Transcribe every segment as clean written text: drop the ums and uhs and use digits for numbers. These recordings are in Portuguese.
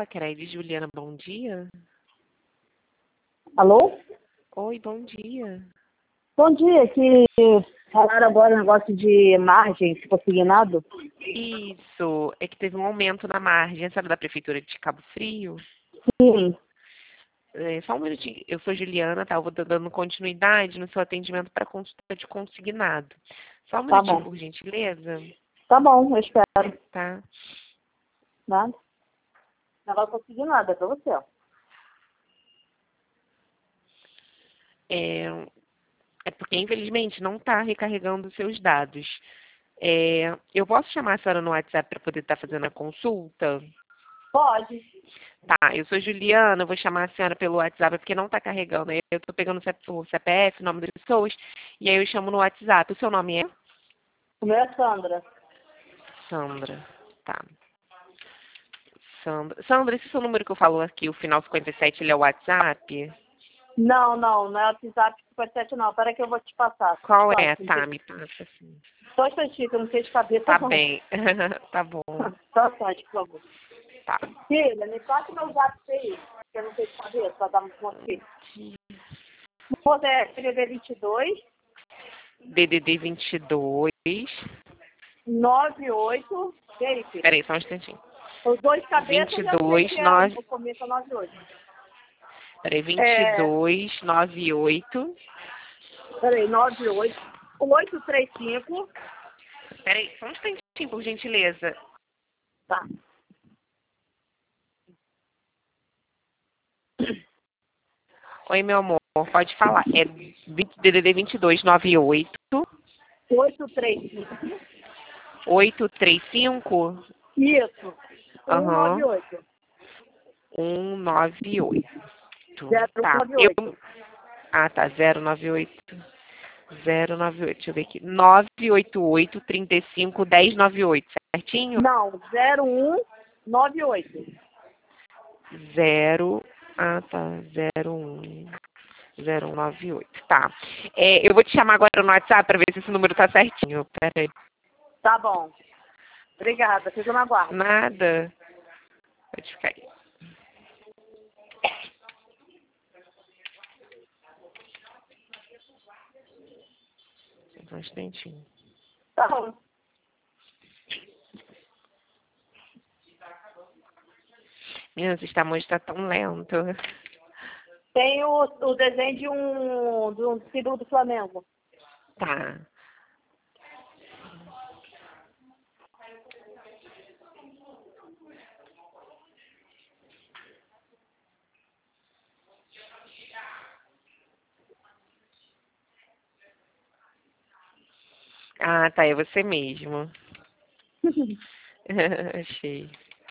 Pacrede, Juliana, bom dia. Alô? Oi, bom dia. Bom dia, que falaram agora um negócio de margem consignado. Isso, é que teve um aumento na margem, sabe, da Prefeitura de Cabo Frio? Sim, Só um minutinho, eu sou Juliana, tá? Eu vou dando continuidade no seu atendimento para consulta de consignado. Só um tá minutinho, bom. por gentileza, Tá bom, eu espero. tá? Nada. Negócio consignado, é pra você, ó. É, é porque, infelizmente, não está recarregando os seus dados. Eu posso chamar a senhora no WhatsApp para poder estar fazendo a consulta? Pode. Tá, eu sou Juliana, eu vou chamar a senhora pelo WhatsApp porque não está carregando. Aí eu estou pegando o CPF, o nome das pessoas, e aí eu chamo no WhatsApp. O seu nome é? O meu é Sandra. Sandra. Tá. Sandra, esse seu número que eu falo aqui, o final 57, ele é o WhatsApp? Não é WhatsApp 57 não. Peraí que eu vou te passar. Qual Só, é? Tá, me passa assim. só um instantinho, que eu não sei de cabeça Tá não. bem. Tá bom. Só um instante, por favor. Tá. Filha, me passa meu zap aí, que eu não sei de cabeça, pra dar um ponto aqui. Moça é TVV 22 DDD 22. 98. E aí, filho? Peraí, só um instantinho. Os dois cabeças eu sei 22, que é 9. o começo é 98. Peraí, É, 22, 98. peraí, 98, 835. Peraí, só um instantinho, por gentileza. Tá. Oi, meu amor, pode falar. É DDD 22, 98, 835. 835. Isso. Aham. 198. 198. Tá. 098. Tá, 098. 098, deixa eu ver aqui. 988 35 1098, certinho? Não, 0198. 0. Tá. 01. 0198. Tá. Eu vou te chamar agora no WhatsApp para ver se esse número tá certinho. Pera aí. Tá bom. Obrigada, fica na guarda. Nada. Pode ficar aí. Só um instantinho. Tá bom. Meu, o sistema hoje tá tão lento. Tem o desenho de um símbolo do Flamengo. Tá. Tá, é você mesmo. Achei.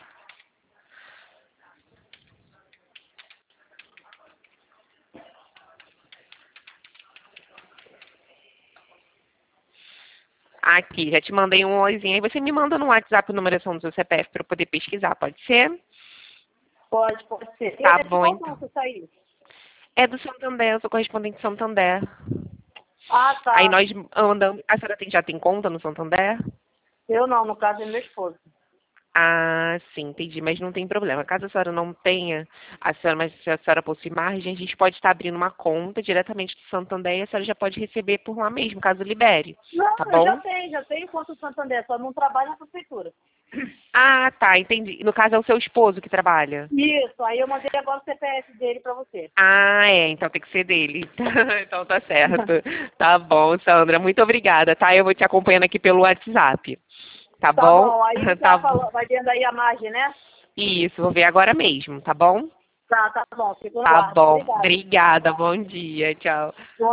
Aqui, já te mandei um oizinho. Aí você me manda no WhatsApp a numeração do seu CPF para eu poder pesquisar, pode ser? Pode ser. Tá Ele é de bom, qual então. banco saiu? É do Santander, eu sou correspondente do Santander. Ah, Aí tá. nós andamos. A senhora já tem conta no Santander? Eu não, no caso é meu esposo. Sim, entendi, mas não tem problema. Caso a senhora não tenha, mas se a senhora possui margem, a gente pode estar abrindo uma conta diretamente do Santander e a senhora já pode receber por lá mesmo, caso libere. Não, Tá eu bom? já tenho conta do Santander, só não trabalho na prefeitura. Tá, entendi. No caso é o seu esposo que trabalha. Isso, aí eu mandei agora o CPF dele pra você. Então tem que ser dele. Então tá certo. Tá bom, Sandra, muito obrigada, tá? Eu vou te acompanhando aqui pelo WhatsApp. Tá Tá bom? bom, aí Tá tá bom. vai vendo aí a margem, né? Isso, vou ver agora mesmo, tá bom? Tá bom, fico no Tá guarda. bom. Obrigada. Obrigada, bom dia, tchau.